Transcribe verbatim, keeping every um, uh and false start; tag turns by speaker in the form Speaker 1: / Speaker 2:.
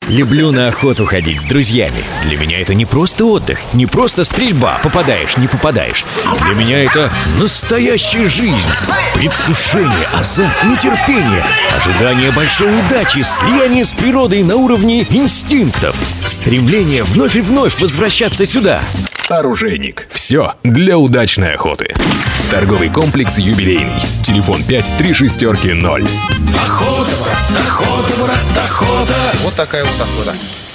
Speaker 1: Люблю на охоту ходить с друзьями. Для меня это не просто отдых, не просто стрельба, попадаешь, не попадаешь. Для меня это настоящая жизнь. Предвкушение, азарт, нетерпение, ожидание большой удачи, слияние с природой на уровне инстинктов, стремление вновь и вновь возвращаться сюда.
Speaker 2: Оружейник. Все для удачной охоты. Торговый комплекс «Юбилейный». Телефон пять три шестерки ноль.
Speaker 3: Охота, брат, охота, брат, охота.
Speaker 4: Вот такая вот охота.